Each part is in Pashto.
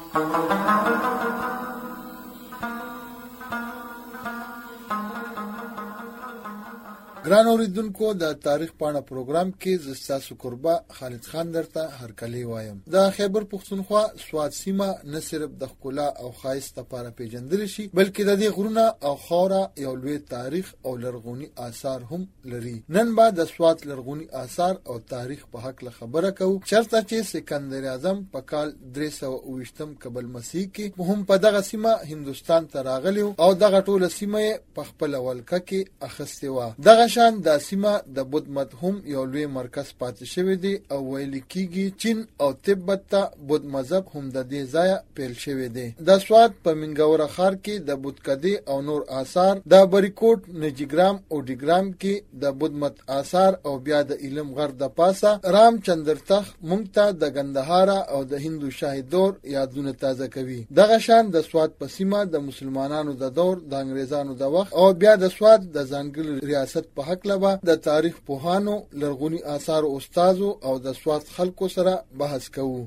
ګران اوریدونکو، د تاریخ پاڼه پروګرام کې زه ستاسو قربا خالد خان درته هرکلی وایم. د خیبر پښتونخوا سوات سیمه نه صرف د ښکلا او ښایست لپاره پیژندل شي، بلکې د دې غرونه او خاوره یو لوی تاریخ او لرغوني آثار هم لري. نن به د سوات لرغوني آثار او تاریخ په هکله خبره کوو، چېرته چې سکندر اعظم په کال 329 قبل مسیح کې هم په دغه سیمه هندوستان ته راغلی او دغه ټوله سیمه په خپله ولکه کې اخیستې وه. دغه شان د سیمه د بودھ مت هم یو لوی مرکز پاتې شوی دی او ویل کېږي چین او تبت ته بودھ مذهب هم د دې ځایه پیل شوی دی. د سوات په منګوره ښار کې د بودکدې او نور آثار، د بریکوټ نجیګرام او ډیګرام کې د بودھ مت آثار او بیا د علم غر د پاسه رام چندرتخ مونږ ته د ګندهارا او د هندو شاهي دور یادونه تازه کوي. دغه شان د سوات په سیمه د مسلمانانو د دور، د انګریزانو د وخت او بیا د سوات د ځانګړي ریاست په حق لبا د تاریخ پوهانو، لرغوني آثار استادو او د سوات خلکو سره بحث کوو.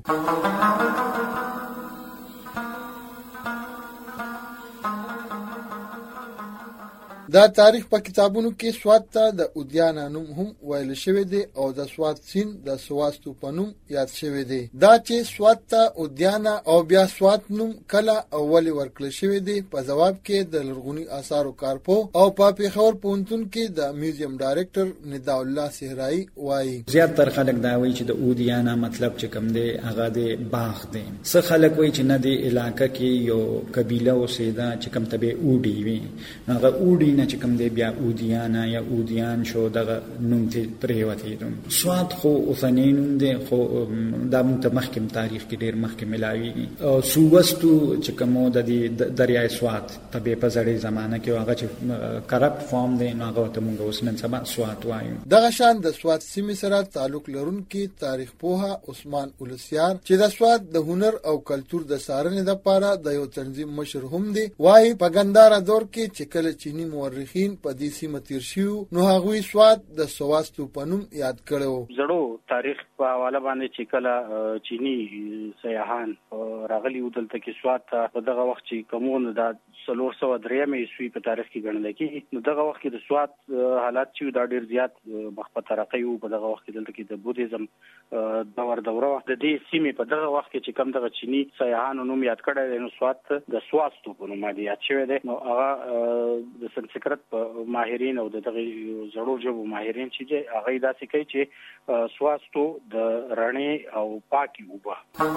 دا تاریخ په کتابونو کې سوات ته د اودیانا نوم هم ویل شوی دی او د سوات سیند د سواستو په نوم یاد شوی دی. دا چې سوات ته اودیانا او بیا سوات نوم کله او ولې ورکړل شوی دی، په جواب کې د لرغوني آثارو کارپو او په پېښور پوهنتون کې د میوزیم ډایرکټر ندا الله صحرایي وایي. زیاتره خلک دا وایي چې د اودیانا مطلب چې کوم دی هغه د باغ دی. څه خلک وایي چې نه دی علاقه کې یو قبیله اوسېده چې کوم ته به اوډي وي، هغه اوډي چې کوم دی بیا اودیانا یا اودیان شو، دغه نوم ته پرېوتی. سوات خو اوسنی نوم دی، خو دا موږ ته مخکې تاریخ کې ډېر مخکې ملاویږي. سووستو چې کومو د دریای سوات طبیعي په زړې زمانه کې هغه چې کرپټ فارم دی، نو هغه ته موږ اوس نن سبا سوات وایو. دغه شان د سوات سیمې سره تعلق لرونکي تاریخ پوها عثمان اولسیار چې د سوات د هنر او کلتور د څارنې لپاره د یو تنظیم مشر هم دی، وایي په ګندهارا دور کې چې کله چینی مورخین په دې سیمه تیر شیو، نو هغوی سوات د سواستو په نوم یاد کړو. زړو تاریخ په حواله باندې چې کله چینی سیاحان راغلي و دلته کې سوات ته، په دغه وخت چې کومونه د 403 عیسوي په تاریخ کې ګڼل کېږي، نو دغه وخت کې د سوات حالات چې دا ډېر زیات مخ په ترقۍ و. په دغه وخت کې دلته کې د بودیزم دوره د دې سیمې په دغه وخت کې چې کوم دغه چینی سیاحانو نوم یاد کړی دی، نو سوات د سواستو په نوم یاد شوی دی. نو هغه د سنسکرت په ماهرین او د دغه زړو ژبو ماهرین چې دی هغه داسې کوي چې سواستو د رڼې او پاکي اوبه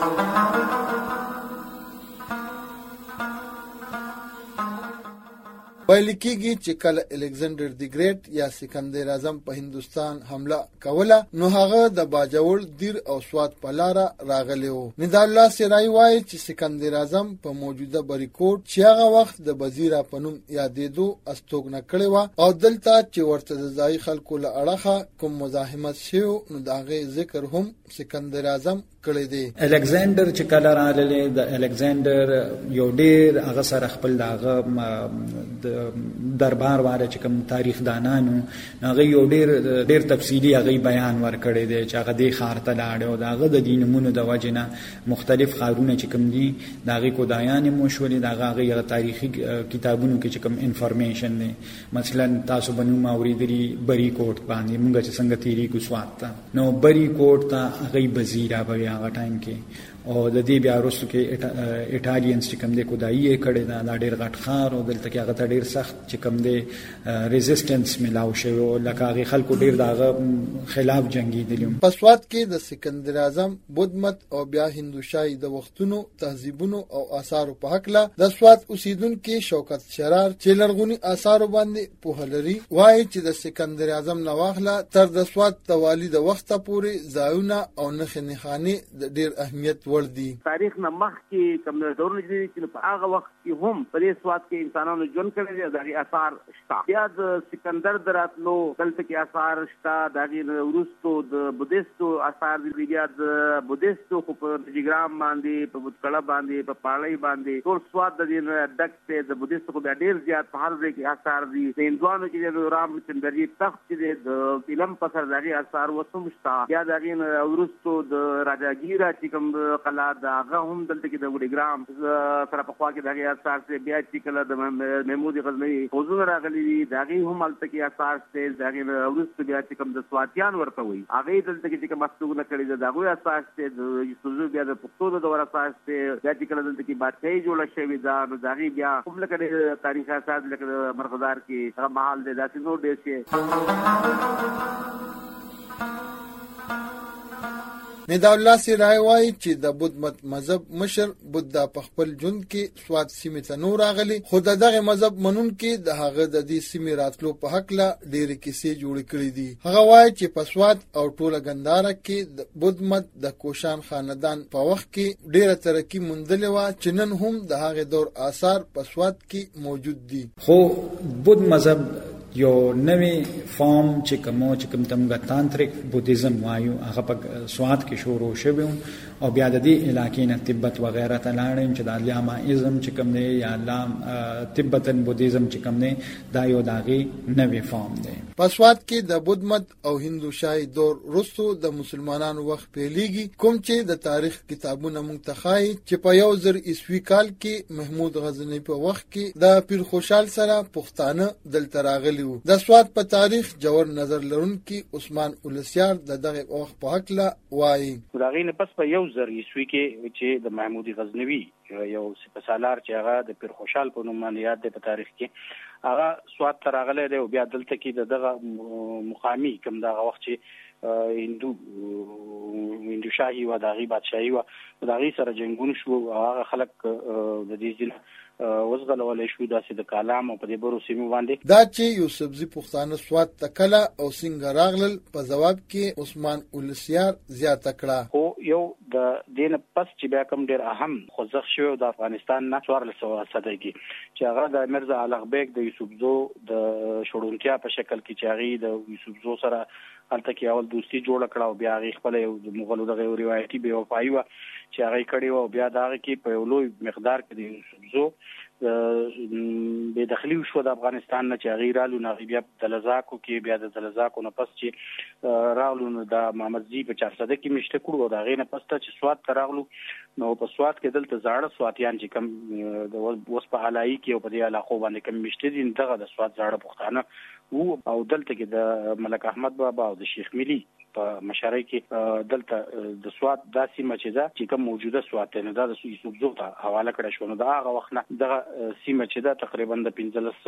ویل کېږي چې کله الکسندر دی ګریټ یا سکندر اعظم په هندوستان حمله کوله، نو هغه د باجوړ، دیر او سوات په لاره راغلی و. ندا الله صحرایي وایي چې سکندر اعظم په موجوده بریکوټ چې هغه وخت د بزیرا په نوم یادېدو استوګنه کړې وه او دلته چې ورته د ځایي خلکو له اړخه کوم مزاحمت شوی، نو د هغې ذکر هم سکندر اعظم کړی دی. الکسندر چې کله راغلی، د الکسندر یو ډېر هغه سره خپل هغه دربار واره چې کوم تاریخ دانانو هغه یو ډېر تفصیلی هغه بیان ورکړی دی چې هغه د ښار ته لاړ او هغه د دینونو د وجې نه مختلف ښارونه چې کوم دي د هغې کودایانې مو شولې، د هغه تاریخي کتابونو کې چې کوم انفارمیشن دی. مثلا تاسو به نوم اورېدلي بری کوټ باندې، مونږ چې څنګه تېرېږو سوات ته، نو بری کوټ ته هغې بزیره به وي هغه ټایم کې، او د دې بیا وروسته کې ایټالینز چې کوم دی کودایي یې کړې ده. دا ډېر غټ ښار او دلته کې هغه ته ډېر سخت چې کوم دی ریزسټنس میلاو شوی او لکه هغې خلکو ډېر د هغه خلاف جنګېدلي. په سوات کې د سکندر اعظم، بودھ مت او بیا هندوشاهي د وختونو، تهذیبونو او آثارو په هکله د سوات اوسیدونکي شوکت شرار چې لرغوني آثارو باندې پوهه لري، وایي چې د سکندر اعظم نه واخله تر د سوات د والي د وخته پورې ځایونه او نښې نښانې د ډېر اهمیت وړ دي. تاریخ نه مخکې کوم ډورونه چې په هغه وخت کې هم په دې سوات کې انسانانو ژوند کړی دی، د هغې اثار شته. بیا د سکندر د راتلو دلته کې اثار شته، د هغې وروستو د بودیستو اثار دي، بیا د بودیستو خو په نجیګرام باندې، په بودکړه باندې، په پاړۍ باندې ټول سوات د دې نه ډک دی. د بودیستو خو بیا ډېر زیات په هر ځای کې اثار دي. د هندوانو چې د رام چندرجي تخت چې دی د علم په سر د هغې اثار اوس هم شته. بیا د هغې نه وروستو د راجاګیرا چې کوم قلا دا هغه هم دلته کې د وډیګرام سره په خوا کې دغه اثار ته بیا چې کله د محمود غزنوي حضور راغلي دي دغه هم الته کې اثار ته دغه ورست بیا چې کوم د سواتیان ورته وي هغه دلته کې چې مستوګ نه کړی دغه اثار ته د یوسف بیا د پښتو د دور اثار ته بیا چې کله دلته کې بادشاہي جوړه شوې دا نو دغه بیا کوم لکه تاریخ اساس لکه مرغدار کې هغه محل د داسې نور ډېر ندا الله سی رائے وایي چې د بودھ مت مذهب مشر بودا په خپل ژوند کې سوات سیمې ته نور راغلي خو دغه مذهب منون کې د هغه د دې سیمې راتلو په حق لا ډېرې کیسې جوړې کړې دي هغه وایي چې په سوات او ټوله ګنداره کې د بودھ مت د کوشان خاندان په وخت کې ډېره ترقی موندلې وه چې نن هم د هغه دور آثار په سوات کې موجود دي خو بودھ مذهب یو نوې فارم چې کوم تمګه تانتریک بودیزم وایو هغه په سوات کې شروع شوی او بیا د دې علاقې نه تبت وغیرہ ته لاړم چې د لاما-ازم چې کوم دی یا لام تبتن بودیزم چې کوم دی دا یو داغي نوې فارم دی په سوات کې د بودھ مت او هندو شاهي دور وروسته د مسلمانانو وخت پیلېږي کوم چې د تاریخ کتابونه مونږ ته ښایي چې په 1000 عیسوي کال کې محمود غزنوي په وخت کې د پیر خوشحال سره پښتانه دلته راغلي د سوات په تاریخ جوړ نظر لرونکي عثمان اولسیار دغه وخت په حق لا وایي دغه نه پس په 1000 عیسوي کې چې د محمود غزنوي یو سپسالار چې هغه د پیر خوشحال په نوم باندې یاد دی په تاریخ کې هغه سوات ته راغلی دی او بیا دلته کې دغه مقامي کوم دغه وخت چې هندو شاهي و دغه بادشاہي و دغه سره جنگون شو هغه خلک د دې ځین وزغلولې شو داسې د کلام او په دې برو سیمو باندې دا چې یوسفزي پښتانه سوات تکله او څنګه راغلل په جواب کې عثمان اولسیار زیاته کړه خو یو د دین پس چې بیا کوم ډیر اهم خوځښت شو د افغانستان نه 1400 کې چې هغه د مرزا علق بیگ د یوسفزو د شړونتیا په شکل کې چې هغه د یوسفزو سره الته کې اول دوستي جوړ کړه او بیا هغه خپل د مغولو د روایتي بے وفایي و چې هغه کړي او بیا دا کې په لوی مقدار کې د یوسفزو به داخلي شو د افغانستان نه چې غیرالو نه بیا د لزاکو کې بیا د لزاکو نه پس چې راغلو د محمد زی په 400 کې مشته کړو دا غینه پس ته چې سوات راغلو نو په سوات کې دلته زاړه سواتیان چې کم د وس په علای کې او په دې علاقو باندې کم مشته دي دغه د سوات زاړه پښتانه او دلته کې د ملک احمد بابا او د شیخ ملي په مشارۍ کې دلته د سوات داسې مچې ده چې کوم موجوده سوات نه ده د یوسفزو ته حواله کړه شو نو دا هغه وخت نه دغه سیمه چې ده تقریبا د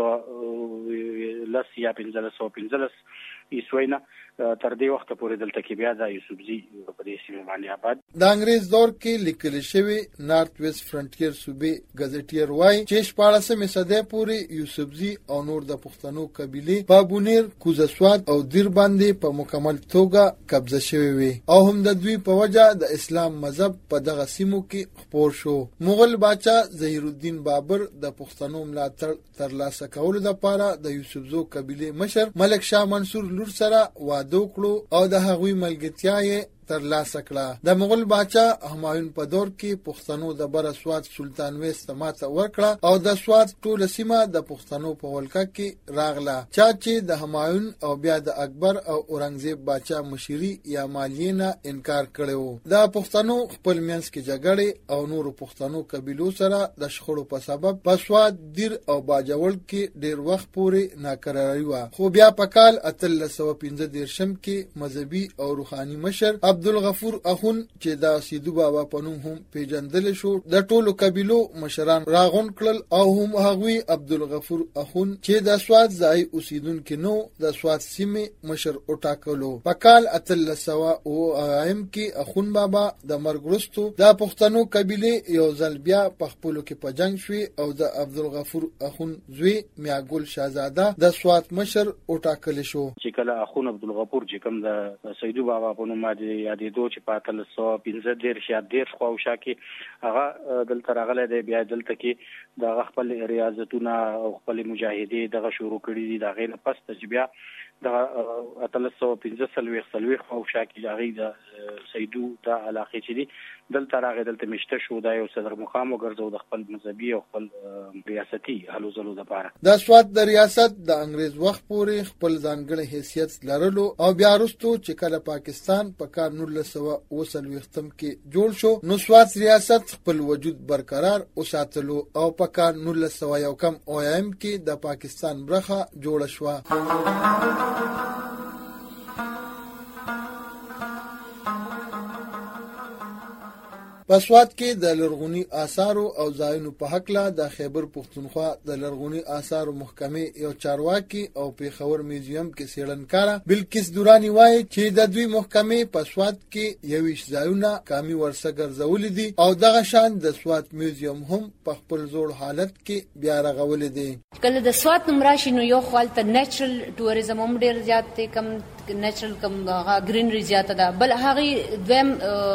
1500 لس یا 1515 عیسوینا تر دې وخت پورې دلته کې بیا د یوسفزي په دې سیمه باندې آباد د انګريز دور کې لیکل شوی نارت ویسٹ فرنټیر صوبې غزټیر وای چې 14 صدې پورې یوسفزي او نور د پښتنو قبيله په بونیر کوزسواد او دیر باندې په مکمل توګه قبضه شوی وي او هم د دوی په وجه د اسلام مذهب په دغه سیمو کې خپور شو مغل بادشاہ ظهیر الدین بابر د پښتنو ملاتړ ترلاسه کولو لپاره د یوسفزو قبيله مشر ملک شاه منصور لور سره واده وکړو او د هغوی ملګرتیا یې ترلاسه کړه د مغل بادشاہ همایون په دور کې پښتنو د بر سوات سلطان ویست ماته ورکړه او د سوات ټول سیمه د پښتنو په ولکه کې راغله چې د همایون او بیا د اکبر او اورنګزیب بادشاہ مشري یا مالینا انکار کړو د پښتنو خپل منځ کې جګړې او نور پښتنو قبيلو سره د شخړو په سبب په سوات دیر او باجوړ کې ډیر وخت پورې ناکراری و خو بیا په کال 1315 کې مذهبي او روحاني مشر عبدالغفور اخون چې د سیدو بابا په نوم هم پیژندل شو د ټولو قبيلو مشران راغون کړل او هم هغوی عبدالغفور اخون چې د سوات ځای اوسیدونکو نو د سوات سیمې مشر وټاکلو په کال 1300 کې اخون بابا د مرګ وروسته د پښتنو قبيله یو ځل بیا په خپلو کې په جنگ شوی او د عبدالغفور اخون زوی میاګل شاهزاده د سوات مشر وټاکل شو چې کله اخون عبدالغفور چې کوم د سیدو بابا په نوم باندې یادې دوه چې په 1315 خواوشا کې هغه دلته راغلی دی بیا دلته کې د خپل ریاضتونه او خپل مجاهدي دغه شروع کړي دي د غیر پس چې بیا د 1315 او شاکل هغه د سیدو د علاقه چې دي دلته راغی دلته مشته شو دا یو صدر مقام وګرځو د خپل مذهبي او خپل ریاستي هلو ځلو لپاره. د سوات د ریاست د انګريز وخت پورې خپل ځانګړی حیثیت لرلو او بیا وروسته چې کله پاکستان په کال 1929 کې جوړ شو نو سوات ریاست خپل وجود برقرار وساتلو او په کال 1901 کې د پاکستان برخه جوړه شوه. په سوات کې د لرغوني آثارو او ځایونو په حقله د خیبر پښتونخوا د لرغوني آثارو محکمې یو چارواکي او پیښور میوزیم کې څېړنکاره بلقیس دورانی وایي چې د دوی محکمې په سوات کې 21 ځایونه قامي ورثه ګرځولي دي او دغه شان د سوات میوزیم هم په خپل زوړ حالت کې بیا رغولي دي. کله د سوات نمراشي نو یو خپل ته نیچرل ټوریزم هم ډیر زیات دی کم نیچرل کم گرینری زیاته ده بل هغه دویم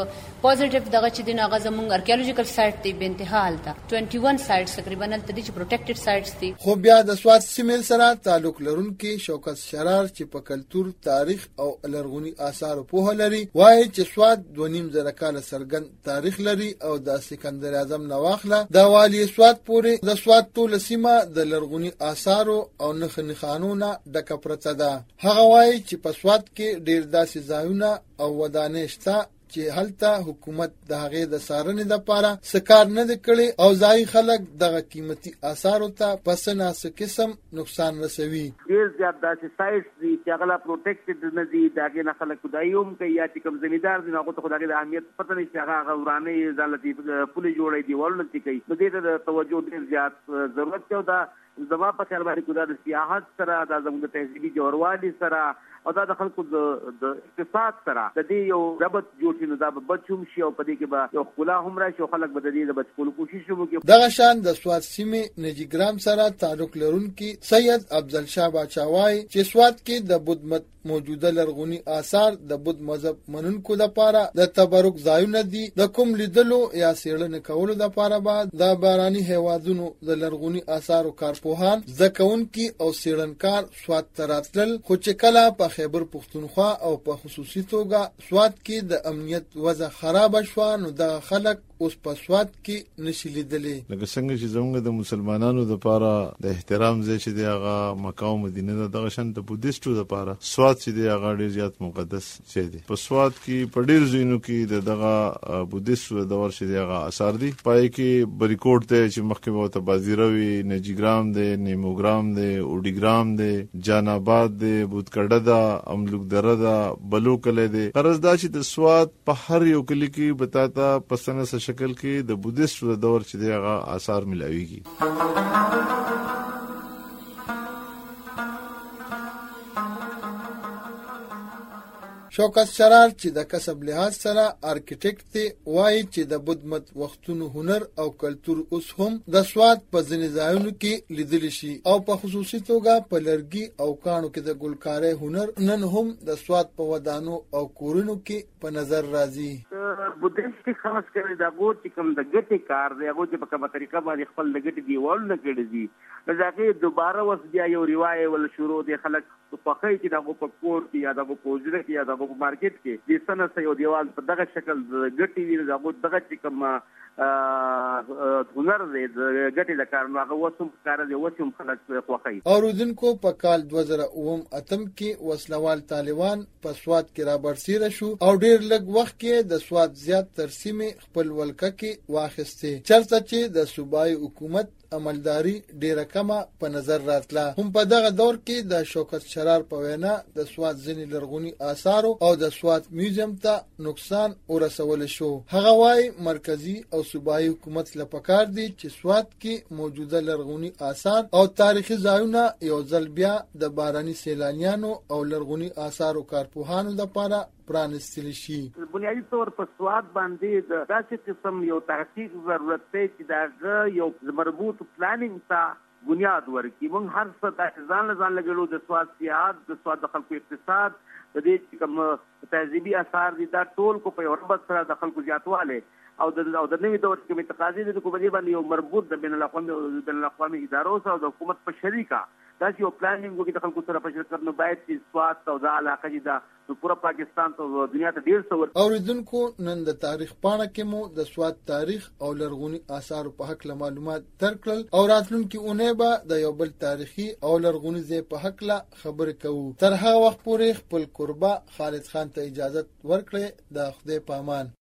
پوزټیو دغه چې د هغه زموږ ارکیولوژیکل سایټ دی به انتها حالته 21 سایټس تقریبا تل چې پروټیکټډ سایټس دي. خو بیا د سوات سیمې سره تعلق لرونکي شوکت شرار چې په کلچر تاریخ او لرغوني آثار په لري وایي چې سوات 2.5 کال سرګن تاریخ لري او د سکندر اعظم نواخله د والی سوات پورې د سوات ټول سیمه د لرغوني آثار او نخنخانونه د کپرته ده. هغه وایي چې په سوات کې ډیر داسې ځایونه او ودانې شته چې هلته حکومت د هغې د څارنې لپاره سکار نه دی کړی او ځایي خلک دغه قیمتي آثارو ته په څه ناسه قسم نقصان رسوي. ډېر زیات داسې سایټس دي چې هغه لا پروټیکټډ نه دي د هغې نه خلک خدایي هم کوي یا چې کوم زمیندار دي نو هغو ته خو د هغې د اهمیت پته نه چې هغه ورانۍ ځان له پولې جوړوي دیوالونه چې کوي نو دې ته د توجه ډېر زیات ضرورت دی او دا زما په خیال باندې دا د سیاحت سره دا زموږ د تهذیبي جوړوالي سره او دا د خلکو د اقتصاد سره د دې یو ربط جوړ شي نو دا به بچوم شي او په دې کې به یو ښکلا هم راشي او خلک به د دې د بچ کولو کوشش وکړي. دغه شان د سوات سیمې نجیګرام سره تعلق لرونکي سید افضل شاه باچا وایي چې سوات کې د بودھ مت موجوده لرغوني آثار د بودھ مذهب منونکو لپاره د تبرک ځایونه دي. د کوم لیدلو یا څېړنې کولو لپاره به د باراني هیوادونو د لرغوني آثارو کارپوهان زکونکي او څېړنکار سوات ته راتلل خو چې کله په خیبر پښتونخوا او په خصوصي توګه سوات کې د امنیت وضع خراب شوه نو دغه خلک اوس په سوات کې نشي لیدلی. لکه څنګه چې زموږ د مسلمانانو لپاره د احترام ځای چې دی هغه مکه او مدینه ده دغه شان د بودیستو لپاره سوات چې دی هغه ډېر زیات مقدس ځای دی. په سوات کې په ډېر ځایونو کې دغه بودیستو د دور چې دی هغه آثار دي. پای کې بریکوټ دی چې مخکې به ورته بازیره وي، نجیګرام دی، نیموګرام دی، اوډیګرام دی، جان آباد دی، بودکډه ده، املوک دره ده، بلو کلی دی. غرض دا چې د سوات په هر یو کلي کې به تا په څه شکل کې د بودیستو د دور چې دی هغه آثار ملاویږي. شوکت شرار چې د کسب لحاظ سره ارکیټیکټ دی وایي چې د بودھ مت وختونو هنر او کلچر اوس هم د سوات په ځینې ځایونو کې لیدلی شي او په خصوصي توګه په لرګي او کاڼو کې د ګلکارۍ هنر نن هم د سوات په ودانو او کورونو کې په نظر راځي. بودیست خاص کړي دا غوړ چې کوم د ګټې کار دی هغه چې په کومه طریقه باندې خپل د ګټې دیوالونه کړي دي نو ځکه دوباره وس بیا یو روایت ول شروع دي خلک په خې چې دا په کور کې یا دا په پوزره کې یا دا په مارکیټ کې د سنه یو دیوال په دغه شکل ګټي وي دا دغه چې کوم هنر دی د ګټې د کار نو هغه وسوم کار دی وسوم خلک خوښي. اوریدونکو په کال 2008 کې وسلوال طالبان په سوات کې را برسېره شو او ډېر لږ وخت کې د سوات زیات تر سیمې خپل ولکه کې واخیستې چرته چې د صوبایي حکومت عملداري ډیره کمه په نظر راتله. هم په دغه دور کې د شوکت شرار په وینا د سوات ځینې لرغوني آثارو او د سوات میوزیم ته نقصان ورسول شو. هغه وایي مرکزی او صوبایي حکومت لپاره پکار دي چې سوات کې موجوده لرغوني آثار او تاریخي ځایونه یو ځل بیا د باراني سیلانیانو او لرغوني آثارو کارپوهانو لپاره پرانستل شي. بنیادی طور په سواد باندې د داسې قسم یو تحقیق ضرورت دی چې دا یو مربوط پلانینګ ته بنیاد ورکړي. موږ هر څه د ځان لګلو د سواد سیاحت، د سواد د خلکو اقتصاد، د دې کوم تهذیبي آثار دي دا ټول کو په یو ربط سره د خلکو زیاتواله او د نوي دور کې متقاضي د کومې باندې یو مربوط د بین الاقوامي ادارو سره د حکومت په شریکه دا چې یو پلانینګ وکړي د خلکو سره په شرکت نو باید چې سواد او دا علاقه چې دا نو پورا پاکستان ته دنیا ته ډیر څه ور اوریدونکو نن د تاریخ پاڼه کې مو د سواد تاریخ او لرغونی آثار په حق له معلومات درکړل او راتلونکي اونۍ به د یو بل تاریخي او لرغونی ځای په حق له خبرې کوو. تر هغه وخت پورې خپل قربا خالد خان ته اجازه ورکړئ. د خدای په امان.